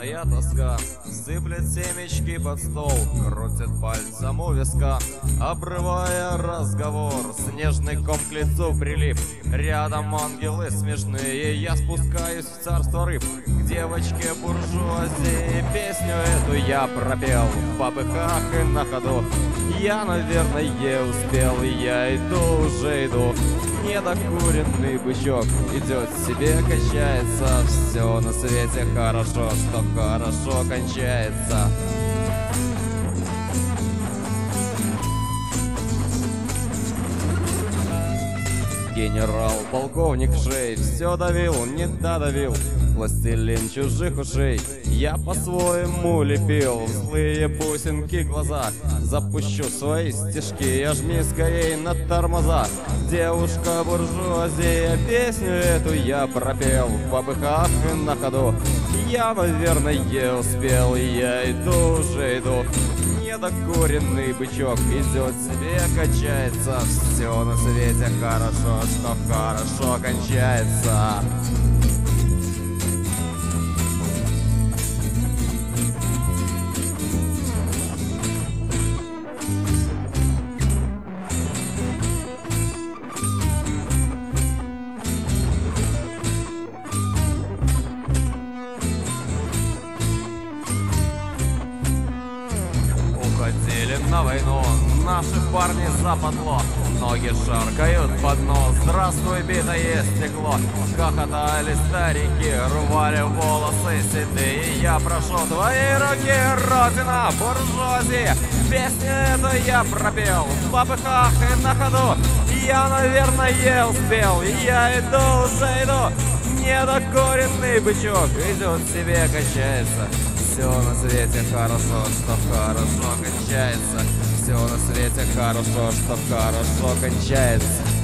моя тоска сыплет семечки под стол, крутит пальцем у виска, обрывая разговор. Снежный ком к лицу прилип, рядом ангелы смешные. Я спускаюсь в царство рыб, к девочке буржуазии. Песню эту я пропел в попыхах и на ходу. Я, наверное, успел, и я иду, уже иду. Недокуренный бычок идет себе, качается. Все на свете хорошо, что хорошо кончается. Генерал-полковник шей все давил, не додавил. Властелин чужих ушей я по-своему лепил. Злые бусинки в глаза, запущу свои стишки. Я жми скорей на тормоза, девушка буржуазия. Песню эту я пропел в попыхах и на ходу. Я, наверное, успел, я иду, уже иду. Недокуренный бычок идет себе, качается. Все на свете хорошо, что хорошо кончается. Уходили на войну наши парни западло. Ноги шаркают под нос, здравствуй, битое стекло. Хохотали старики, рвали волосы седые. Я прошу твоей руки, родина буржуазии. Песню эту я пропел в попыхах и на ходу. Я, наверное, успел, я иду, уже иду. Недокуренный бычок идет себе, качается. Все на свете хорошо, что хорошо кончается. Все на свете хорошо, что хорошо кончается.